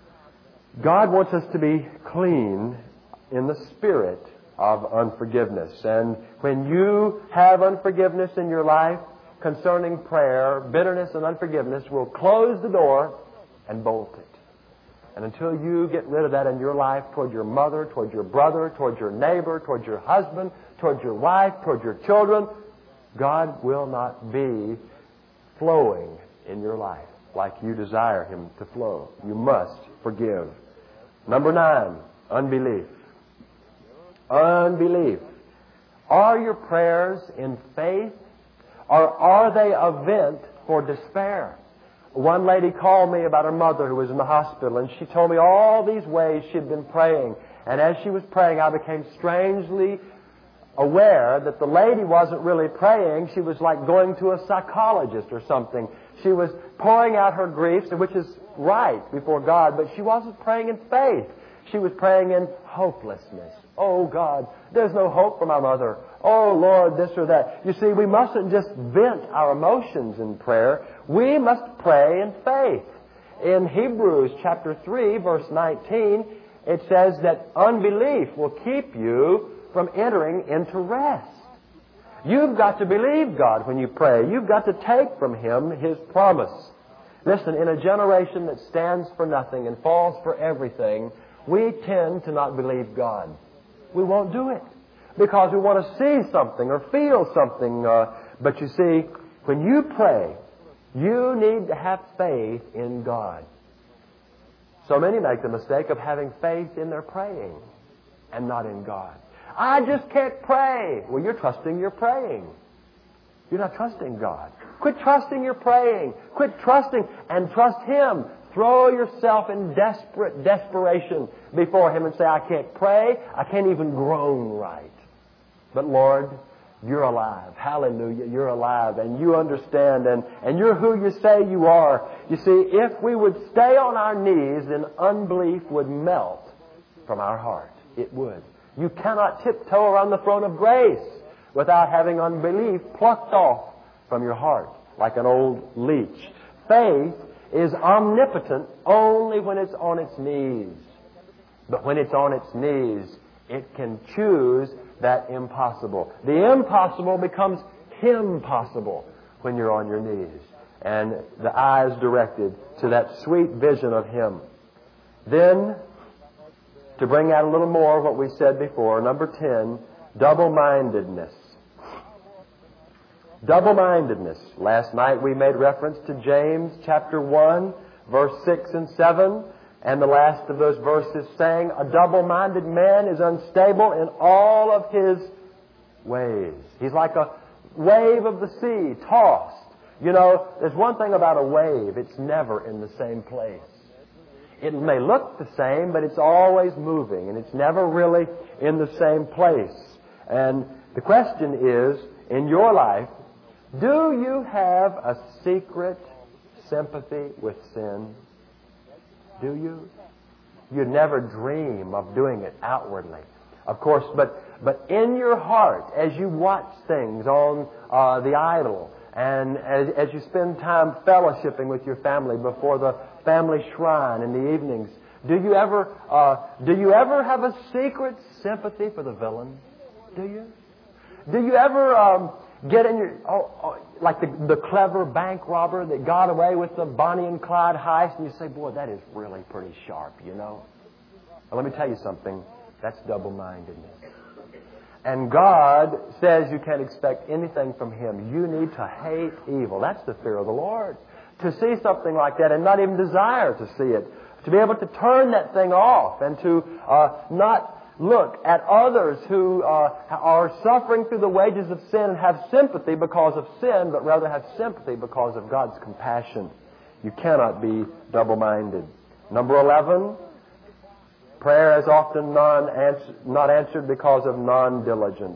God wants us to be clean in the spirit of unforgiveness. And when you have unforgiveness in your life concerning prayer, bitterness and unforgiveness will close the door and bolt it. And until you get rid of that in your life toward your mother, toward your brother, toward your neighbor, toward your husband, towards your wife, towards your children, God will not be flowing in your life like you desire Him to flow. You must forgive. Number nine, unbelief. Unbelief. Are your prayers in faith, or are they a vent for despair? One lady called me about her mother who was in the hospital, and she told me all these ways she'd been praying. And as she was praying, I became strangely aware that the lady wasn't really praying. She was like going to a psychologist or something. She was pouring out her griefs, which is right before God, but she wasn't praying in faith. She was praying in hopelessness. Oh, God, there's no hope for my mother. Oh, Lord, this or that. You see, we mustn't just vent our emotions in prayer. We must pray in faith. In Hebrews chapter three, verse nineteen, it says that unbelief will keep you from entering into rest. You've got to believe God when you pray. You've got to take from Him His promise. Listen, in a generation that stands for nothing and falls for everything, we tend to not believe God. We won't do it because we want to see something or feel something. Uh, but you see, when you pray, you need to have faith in God. So many make the mistake of having faith in their praying and not in God. I just can't pray. Well, you're trusting your praying. You're not trusting God. Quit trusting your praying. Quit trusting and trust Him. Throw yourself in desperate desperation before Him and say, I can't pray. I can't even groan right. But Lord, you're alive. Hallelujah. You're alive. And you understand. And, and you're who you say you are. You see, if we would stay on our knees, then unbelief would melt from our heart. It would. You cannot tiptoe around the throne of grace without having unbelief plucked off from your heart like an old leech. Faith is omnipotent only when it's on its knees. But when it's on its knees, it can choose that impossible. The impossible becomes impossible when you're on your knees and the eyes directed to that sweet vision of Him. Then, to bring out a little more of what we said before, number ten, double-mindedness. Double-mindedness. Last night we made reference to James chapter one, verse six and seven, and the last of those verses saying, a double-minded man is unstable in all of his ways. He's like a wave of the sea, tossed. You know, there's one thing about a wave, it's never in the same place. It may look the same, but it's always moving, and it's never really in the same place. And the question is, in your life, do you have a secret sympathy with sin? Do you? You'd never dream of doing it outwardly, of course, but but in your heart, as you watch things on uh, the idol, and as, as you spend time fellowshipping with your family before the family shrine in the evenings, do you ever uh, do you ever have a secret sympathy for the villain? Do you? Do you ever um, get in your oh, oh, like the the clever bank robber that got away with the Bonnie and Clyde heist, and you say, "Boy, that is really pretty sharp," you know? Well, let me tell you something. That's double-mindedness. And God says you can't expect anything from Him. You need to hate evil. That's the fear of the Lord. To see something like that and not even desire to see it. To be able to turn that thing off and to uh, not look at others who uh, are suffering through the wages of sin and have sympathy because of sin, but rather have sympathy because of God's compassion. You cannot be double-minded. Number eleven, prayer is often non-answer, not answered because of non-diligence.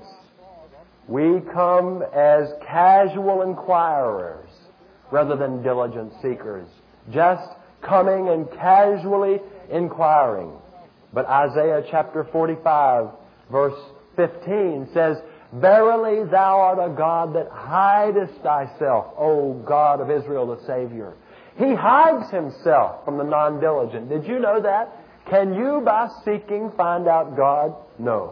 We come as casual inquirers rather than diligent seekers. Just coming and casually inquiring. But Isaiah chapter forty-five, verse fifteen says, verily thou art a God that hidest thyself, O God of Israel the Savior. He hides Himself from the non-diligent. Did you know that? Can you, by seeking, find out God? No.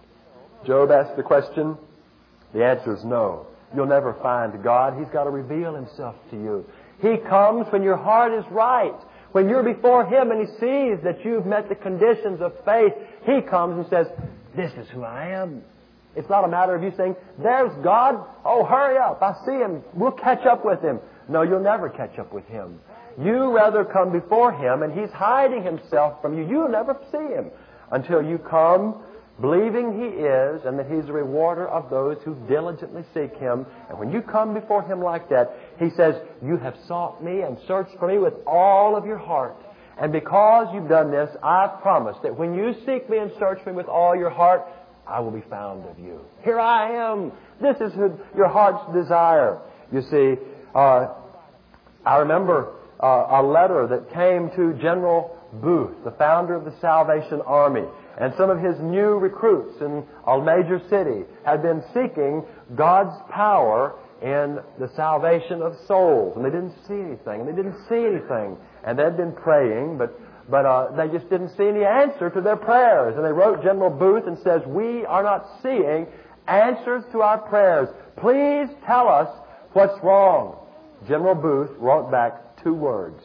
Job asked the question. The answer is no. You'll never find God. He's got to reveal Himself to you. He comes when your heart is right. When you're before Him and He sees that you've met the conditions of faith, He comes and says, this is who I am. It's not a matter of you saying, there's God. Oh, hurry up. I see Him. We'll catch up with Him. No, you'll never catch up with Him. You rather come before Him, and He's hiding Himself from you. You'll never see Him until you come believing He is, and that He's a rewarder of those who diligently seek Him. And when you come before Him like that, He says, you have sought Me and searched for Me with all of your heart. And because you've done this, I promise that when you seek Me and search Me with all your heart, I will be found of you. Here I am. This is your heart's desire. You see, uh, I remember uh, a letter that came to General Booth, the founder of the Salvation Army. And some of his new recruits in a major city had been seeking God's power in the salvation of souls. And they didn't see anything. And they didn't see anything. And they'd been praying, but but uh, they just didn't see any answer to their prayers. And they wrote General Booth and says, we are not seeing answers to our prayers. Please tell us what's wrong. General Booth wrote back two words.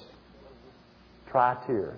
Try tears.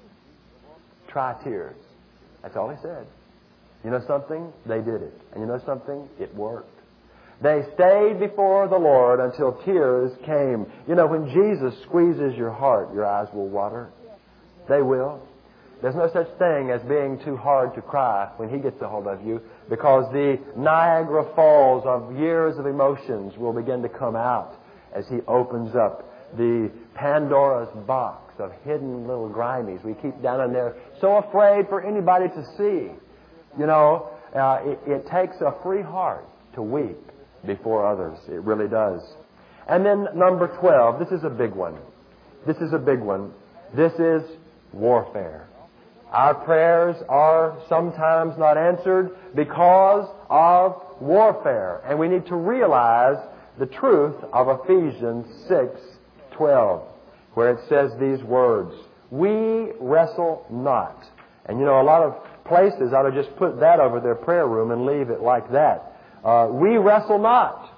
Try tears. That's all he said. You know something? They did it. And you know something? It worked. They stayed before the Lord until tears came. You know, when Jesus squeezes your heart, your eyes will water. They will. There's no such thing as being too hard to cry when He gets a hold of you, because the Niagara Falls of years of emotions will begin to come out as He opens up the Pandora's box of hidden little grimies we keep down in there, so afraid for anybody to see. You know, uh, it, it takes a free heart to weep before others. It really does. And then number twelve, this is a big one. This is a big one. This is warfare. Our prayers are sometimes not answered because of warfare. And we need to realize the truth of Ephesians six twelve, where it says these words, we wrestle not. And you know, a lot of places ought to just put that over their prayer room and leave it like that. Uh, we wrestle not.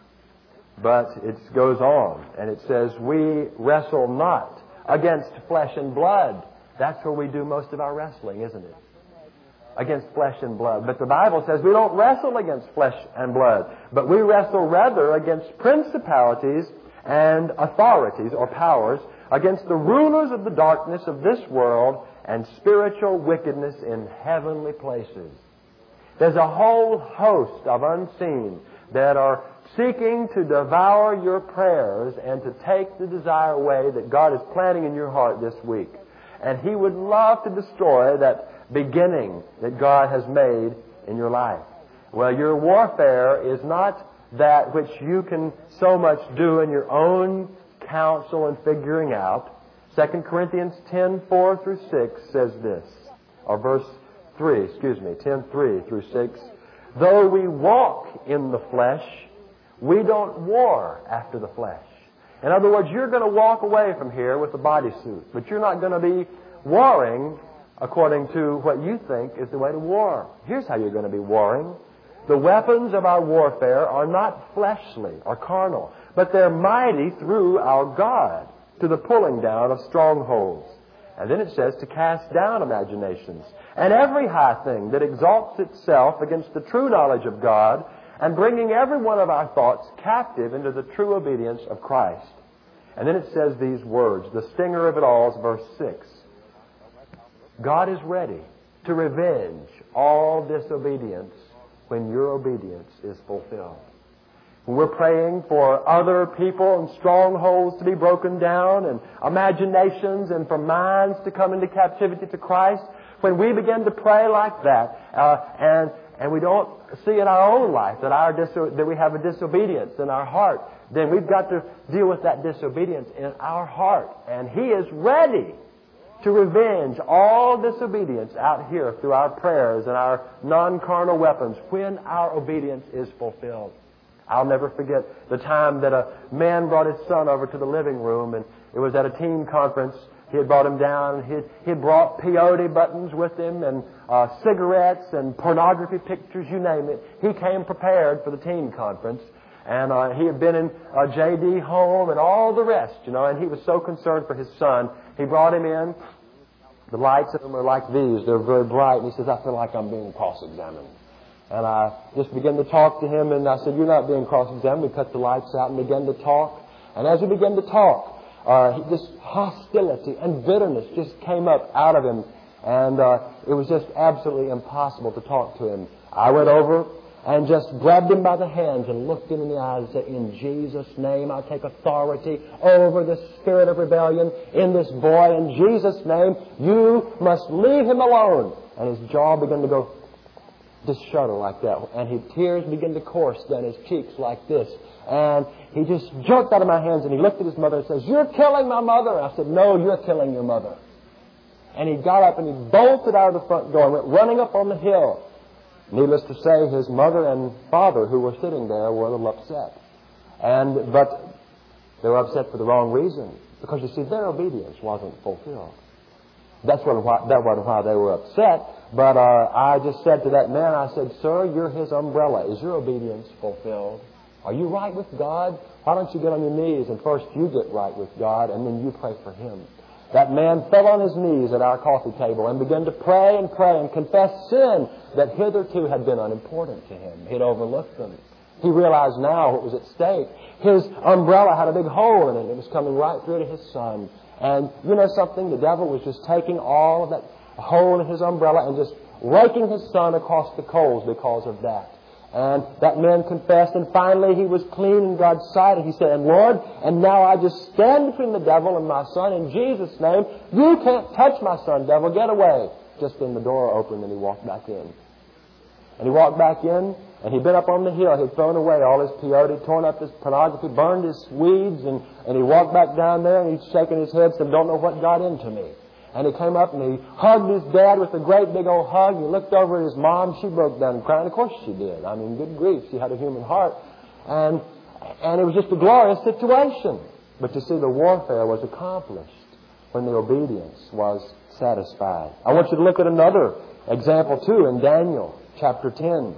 But it goes on, and it says, we wrestle not against flesh and blood. That's where we do most of our wrestling, isn't it? Against flesh and blood. But the Bible says we don't wrestle against flesh and blood, but we wrestle rather against principalities and authorities or powers, against the rulers of the darkness of this world and spiritual wickedness in heavenly places. There's a whole host of unseen that are seeking to devour your prayers and to take the desire away that God is planting in your heart this week. And He would love to destroy that beginning that God has made in your life. Well, your warfare is not that which you can so much do in your own counsel and figuring out. Second Corinthians ten four through six says this, or verse three, excuse me, ten three through six. Though we walk in the flesh, we don't war after the flesh. In other words, you're going to walk away from here with a bodysuit, but you're not going to be warring according to what you think is the way to war. Here's how you're going to be warring. The weapons of our warfare are not fleshly or carnal, but they're mighty through our God to the pulling down of strongholds. And then it says to cast down imaginations and every high thing that exalts itself against the true knowledge of God, and bringing every one of our thoughts captive into the true obedience of Christ. And then it says these words, the stinger of it all is verse six. God is ready to revenge all disobedience when your obedience is fulfilled. When we're praying for other people and strongholds to be broken down and imaginations and for minds to come into captivity to Christ, when we begin to pray like that uh, and and we don't see in our own life that our diso- that we have a disobedience in our heart, then we've got to deal with that disobedience in our heart. And He is ready to revenge all disobedience out here through our prayers and our non-carnal weapons when our obedience is fulfilled. I'll never forget the time that a man brought his son over to the living room, and it was at a teen conference. He had brought him down. He had, he had brought peyote buttons with him and uh, cigarettes and pornography pictures, you name it. He came prepared for the teen conference. And uh, he had been in a J D home and all the rest, you know, and he was so concerned for his son. He brought him in. The lights of them are like these. They're very bright. And he says, I feel like I'm being cross-examined. And I just began to talk to him, and I said, "You're not being cross-examined." We cut the lights out and began to talk. And as we began to talk, uh, he, this hostility and bitterness just came up out of him. And uh, it was just absolutely impossible to talk to him. I went over and just grabbed him by the hands and looked him in the eyes and said, "In Jesus' name, I take authority over the spirit of rebellion in this boy. In Jesus' name, you must leave him alone." And his jaw began to go, just shudder like that. And his tears began to course down his cheeks like this. And he just jerked out of my hands and he looked at his mother and says, "You're killing my mother." And I said, "No, you're killing your mother." And he got up and he bolted out of the front door and went running up on the hill. Needless to say, his mother and father, who were sitting there, were a little upset. And, but they were upset for the wrong reason. Because, you see, their obedience wasn't fulfilled. That's what, that wasn't why they were upset. But uh, I just said to that man, I said, "Sir, you're his umbrella. Is your obedience fulfilled? Are you right with God? Why don't you get on your knees and first you get right with God and then you pray for him?" That man fell on his knees at our coffee table and began to pray and pray and confess sin that hitherto had been unimportant to him. He'd overlooked them. He realized now what was at stake. His umbrella had a big hole in it. It was coming right through to his son. And you know something? The devil was just taking all of that hole in his umbrella and just raking his son across the coals because of that. And that man confessed, and finally he was clean in God's sight. And he said, "And Lord, and now I just stand between the devil and my son in Jesus' name. You can't touch my son, devil. Get away." Just then the door opened and he walked back in. And he walked back in, and he'd been up on the hill. He'd thrown away all his peyote, torn up his pornography, burned his weeds, and, and he walked back down there, and he's shaking his head, said, "Don't know what got into me." And he came up and he hugged his dad with a great big old hug. He looked over at his mom. She broke down crying. Of course she did. I mean, good grief. She had a human heart. And, and it was just a glorious situation. But you see, the warfare was accomplished when the obedience was satisfied. I want you to look at another example too in Daniel chapter ten.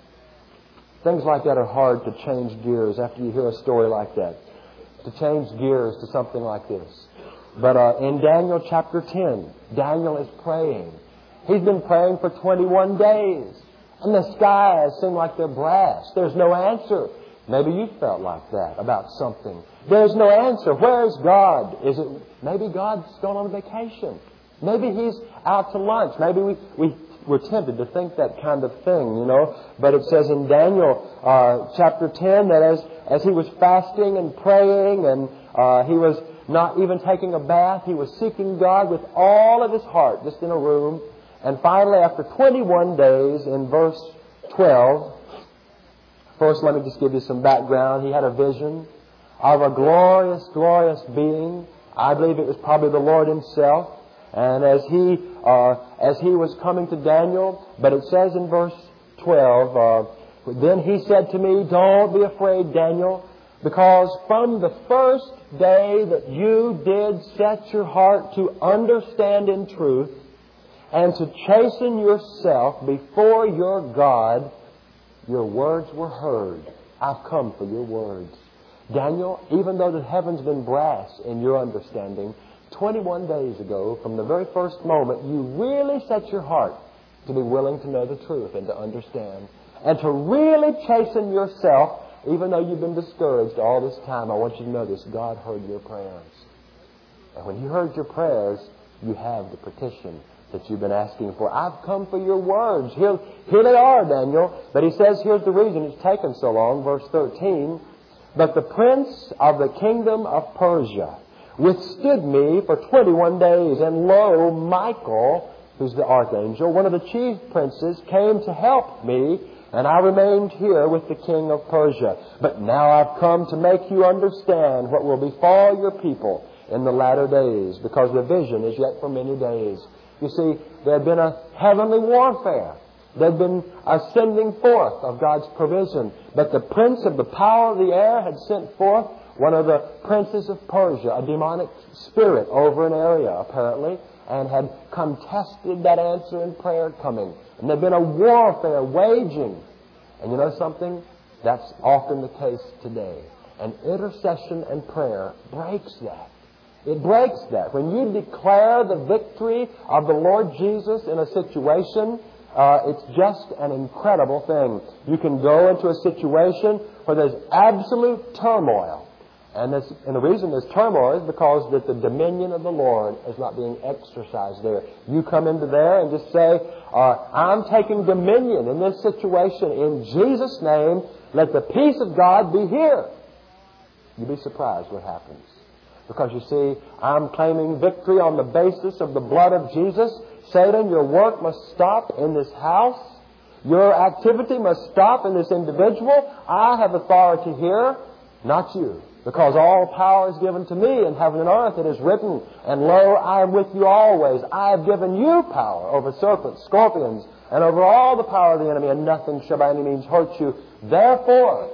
Things like that are hard to change gears after you hear a story like that. To change gears to something like this. But uh, in Daniel chapter ten, Daniel is praying. He's been praying for twenty-one days. And the skies seem like they're brass. There's no answer. Maybe you felt like that about something. There's no answer. Where's God? Is it maybe God's gone on vacation? Maybe He's out to lunch. Maybe we, we, we're tempted to think that kind of thing, you know. But it says in Daniel uh, chapter ten that as, as he was fasting and praying and uh, he was not even taking a bath, he was seeking God with all of his heart, just in a room. And finally, after twenty-one days, in verse twelve, first let me just give you some background. He had a vision of a glorious, glorious being. I believe it was probably the Lord Himself. And as he uh, as he was coming to Daniel, but it says in verse twelve, uh, then he said to me, "Don't be afraid, Daniel, because from the first day that you did set your heart to understand in truth and to chasten yourself before your God, your words were heard. I've come for your words." Daniel, even though the heaven's been brass in your understanding, twenty-one days ago, from the very first moment, you really set your heart to be willing to know the truth and to understand. And to really chasten yourself, even though you've been discouraged all this time. I want you to know this. God heard your prayers. And when He heard your prayers, you have the petition that you've been asking for. I've come for your words. Here, here they are, Daniel. But he says, here's the reason it's taken so long. Verse thirteen. "But the prince of the kingdom of Persia withstood me for twenty-one days. And lo, Michael," who's the archangel, one of the chief princes, "came to help me. And I remained here with the king of Persia. But now I've come to make you understand what will befall your people in the latter days, because the vision is yet for many days." You see, there had been a heavenly warfare. There had been a sending forth of God's provision. But the prince of the power of the air had sent forth one of the princes of Persia, a demonic spirit over an area, apparently, and had contested that answer in prayer coming. And there had been a warfare waging. And you know something? That's often the case today. And intercession and prayer breaks that. It breaks that. When you declare the victory of the Lord Jesus in a situation, uh, it's just an incredible thing. You can go into a situation where there's absolute turmoil. And, this, and the reason there's turmoil is because that the dominion of the Lord is not being exercised there. You come into there and just say, uh, I'm taking dominion in this situation. In Jesus' name, let the peace of God be here. You'd be surprised what happens. Because you see, I'm claiming victory on the basis of the blood of Jesus. Satan, your work must stop in this house. Your activity must stop in this individual. I have authority here, not you. Because all power is given to me in heaven and earth. It is written, and lo, I am with you always. I have given you power over serpents, scorpions, and over all the power of the enemy, and nothing shall by any means hurt you. Therefore,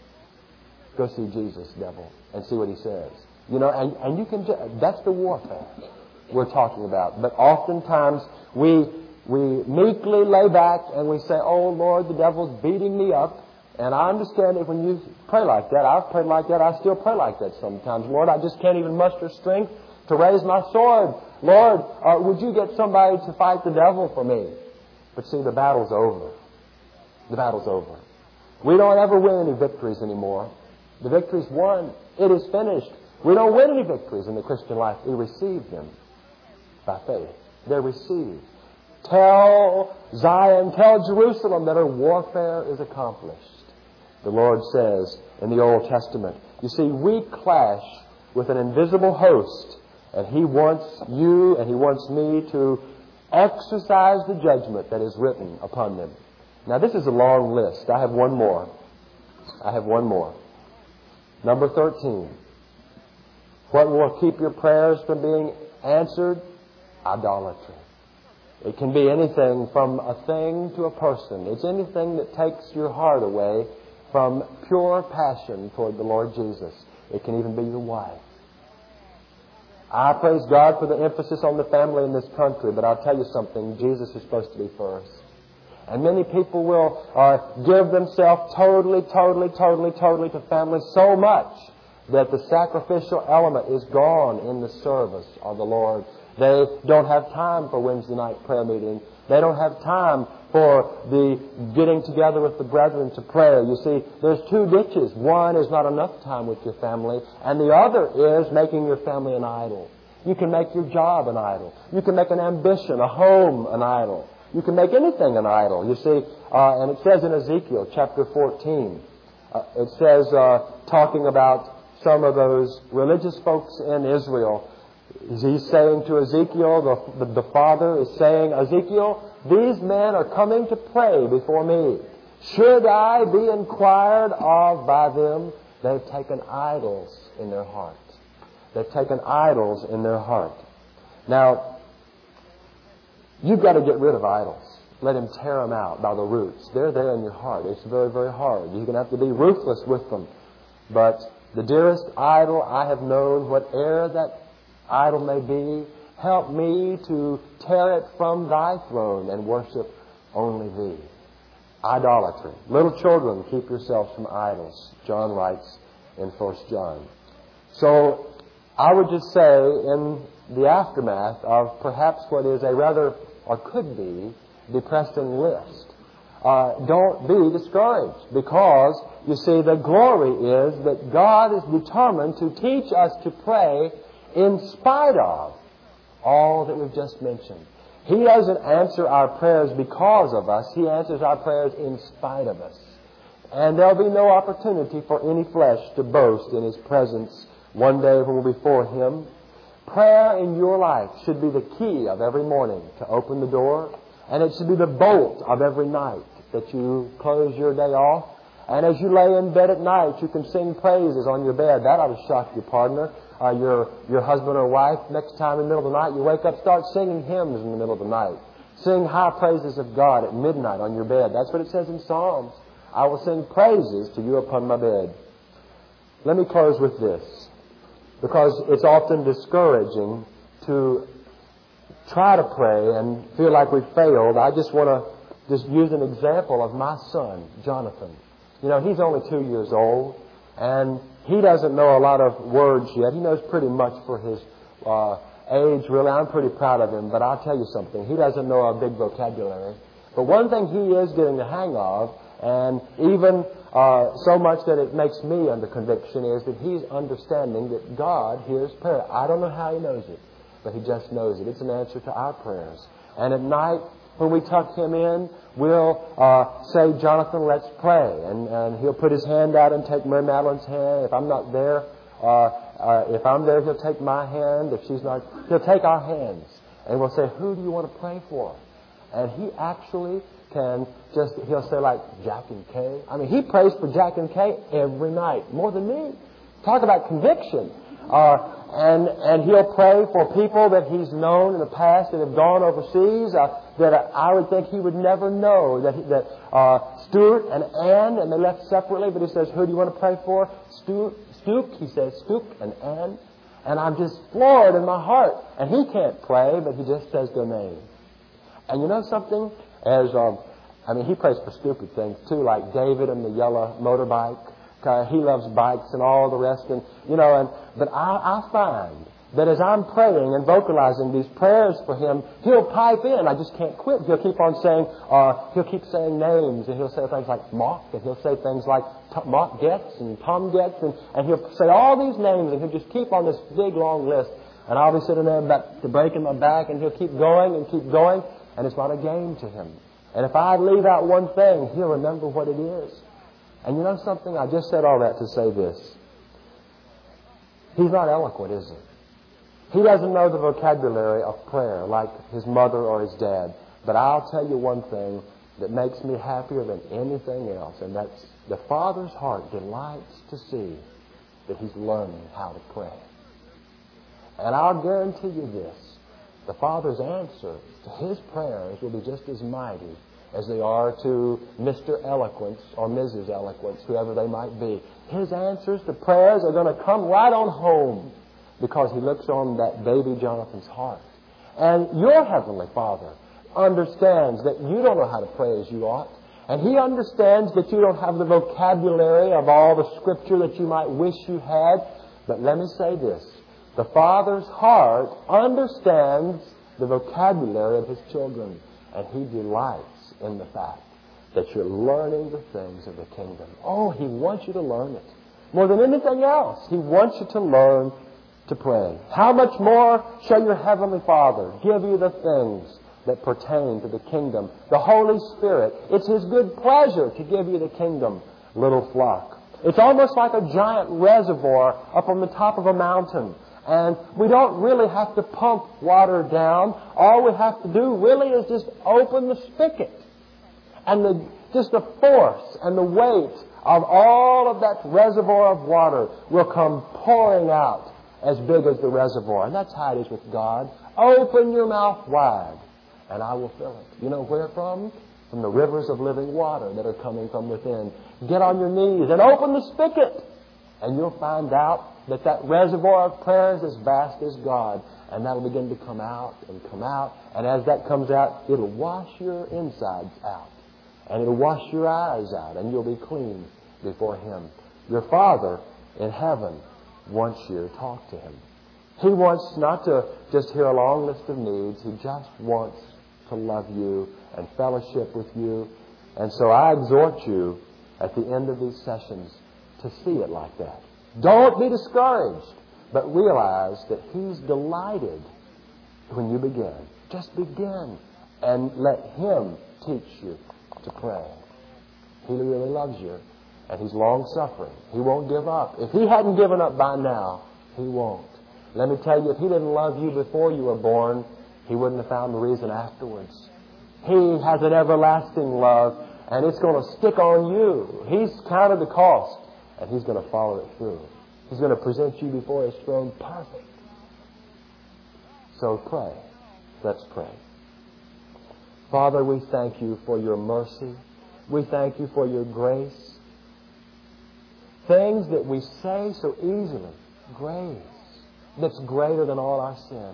go see Jesus, devil, and see what he says. You know, and, and you can, that's the warfare we're talking about. But oftentimes we, we meekly lay back and we say, oh Lord, the devil's beating me up. And I understand that when you pray like that, I've prayed like that, I still pray like that sometimes. Lord, I just can't even muster strength to raise my sword. Lord, uh, would you get somebody to fight the devil for me? But see, the battle's over. The battle's over. We don't ever win any victories anymore. The victory's won. It is finished. We don't win any victories in the Christian life. We receive them by faith. They're received. Tell Zion, tell Jerusalem that her warfare is accomplished. The Lord says in the Old Testament. You see, we clash with an invisible host, and He wants you and He wants me to exercise the judgment that is written upon them. Now, this is a long list. I have one more. I have one more. Number thirteen. What will keep your prayers from being answered? Idolatry. It can be anything from a thing to a person. It's anything that takes your heart away from pure passion toward the Lord Jesus. It can even be your wife. I praise God for the emphasis on the family in this country, but I'll tell you something, Jesus is supposed to be first. And many people will uh, give themselves totally, totally, totally, totally to family so much that the sacrificial element is gone in the service of the Lord. They don't have time for Wednesday night prayer meeting. They don't have time for the getting together with the brethren to pray. You see, there's two ditches. One is not enough time with your family, and the other is making your family an idol. You can make your job an idol. You can make an ambition, a home, an idol. You can make anything an idol. You see, uh, and it says in Ezekiel chapter fourteen, uh, it says, uh, talking about some of those religious folks in Israel, he's saying to Ezekiel, the, the, the father is saying, Ezekiel, these men are coming to pray before me. Should I be inquired of by them? They've taken idols in their heart. They've taken idols in their heart. Now, you've got to get rid of idols. Let Him tear them out by the roots. They're there in your heart. It's very, very hard. You're going to have to be ruthless with them. But the dearest idol I have known, whatever that idol may be, help me to tear it from Thy throne and worship only Thee. Idolatry. Little children, keep yourselves from idols, John writes in First John. So, I would just say, in the aftermath of perhaps what is a rather, or could be, depressing list, uh, don't be discouraged, because, you see, the glory is that God is determined to teach us to pray in spite of all that we've just mentioned. He doesn't answer our prayers because of us. He answers our prayers in spite of us. And there'll be no opportunity for any flesh to boast in His presence one day when we're before Him. Prayer in your life should be the key of every morning to open the door, and it should be the bolt of every night that you close your day off. And as you lay in bed at night, you can sing praises on your bed. That ought to shock your partner, uh, your your husband or wife. Next time in the middle of the night, you wake up, start singing hymns in the middle of the night. Sing high praises of God at midnight on your bed. That's what it says in Psalms. I will sing praises to you upon my bed. Let me close with this, because it's often discouraging to try to pray and feel like we've failed. I just want to just use an example of my son, Jonathan. You know, he's only two years old, and he doesn't know a lot of words yet. He knows pretty much for his uh, age, really. I'm pretty proud of him, but I'll tell you something. He doesn't know a big vocabulary. But one thing he is getting the hang of, and even uh, so much that it makes me under conviction, is that he's understanding that God hears prayer. I don't know how he knows it, but he just knows it. It's an answer to our prayers. And at night, when we tuck him in, we'll uh, say, Jonathan, let's pray. And, and he'll put his hand out and take Mary Madeline's hand. If I'm not there, uh, uh, if I'm there, he'll take my hand. If she's not, he'll take our hands. And we'll say, who do you want to pray for? And he actually can just, he'll say like Jack and Kay. I mean, he prays for Jack and Kay every night, more than me. Talk about conviction. Uh, and and he'll pray for people that he's known in the past that have gone overseas uh, that I would think he would never know. That that uh, Stuart and Ann, and they left separately, but he says, who do you want to pray for? Stuart, Stuke, he says, Stuke and Ann. And I'm just floored in my heart. And he can't pray, but he just says their names. And you know something? As um, I mean, he prays for stupid things too, like David and the yellow motorbike. Uh, he loves bikes and all the rest. And you know, and but I, I find that as I'm praying and vocalizing these prayers for him, he'll pipe in. I just can't quit. He'll keep on saying, uh, he'll keep saying names, and he'll say things like Mark, and he'll say things like Mark Getz and Tom Getz, and, and he'll say all these names, and he'll just keep on this big long list. And I'll be sitting there about to breaking my back, and he'll keep going and keep going, and it's not a game to him. And if I leave out one thing, he'll remember what it is. And you know something? I just said all that to say this. He's not eloquent, is he? He doesn't know the vocabulary of prayer like his mother or his dad. But I'll tell you one thing that makes me happier than anything else, and that's the Father's heart delights to see that he's learning how to pray. And I'll guarantee you this. The Father's answer to his prayers will be just as mighty as they are to Mister Eloquence or Missus Eloquence, whoever they might be. His answers to prayers are going to come right on home because he looks on that baby Jonathan's heart. And your Heavenly Father understands that you don't know how to pray as you ought. And he understands that you don't have the vocabulary of all the Scripture that you might wish you had. But let me say this. The Father's heart understands the vocabulary of his children. And he delights in the fact that you're learning the things of the kingdom. Oh, he wants you to learn it. More than anything else, he wants you to learn to pray. How much more shall your Heavenly Father give you the things that pertain to the kingdom? The Holy Spirit. It's his good pleasure to give you the kingdom, little flock. It's almost like a giant reservoir up on the top of a mountain. And we don't really have to pump water down. All we have to do really is just open the spigot. And the, just the force and the weight of all of that reservoir of water will come pouring out as big as the reservoir. And that's how it is with God. Open your mouth wide, and I will fill it. You know where from? From the rivers of living water that are coming from within. Get on your knees and open the spigot, and you'll find out that that reservoir of prayer is as vast as God. And that'll begin to come out and come out. And as that comes out, it'll wash your insides out. And it'll wash your eyes out. And you'll be clean before him. Your Father in heaven wants you to talk to him. He wants not to just hear a long list of needs. He just wants to love you and fellowship with you. And so I exhort you at the end of these sessions to see it like that. Don't be discouraged, but realize that he's delighted when you begin. Just begin and let him teach you to pray. He really loves you, and he's long-suffering. He won't give up. If he hadn't given up by now, he won't. Let me tell you, if he didn't love you before you were born, he wouldn't have found the reason afterwards. He has an everlasting love, and it's going to stick on you. He's counted the cost. And he's going to follow it through. He's going to present you before his throne perfect. So pray. Let's pray. Father, we thank you for your mercy. We thank you for your grace. Things that we say so easily. Grace that's greater than all our sin.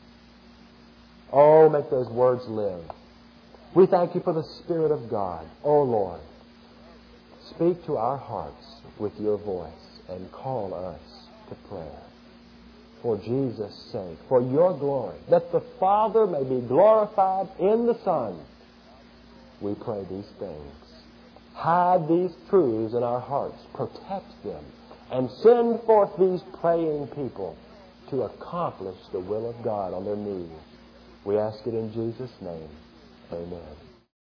Oh, make those words live. We thank you for the Spirit of God. Oh, Lord, speak to our hearts with your voice and call us to prayer. For Jesus' sake, for your glory, that the Father may be glorified in the Son, we pray these things. Hide these truths in our hearts. Protect them. And send forth these praying people to accomplish the will of God on their knees. We ask it in Jesus' name. Amen.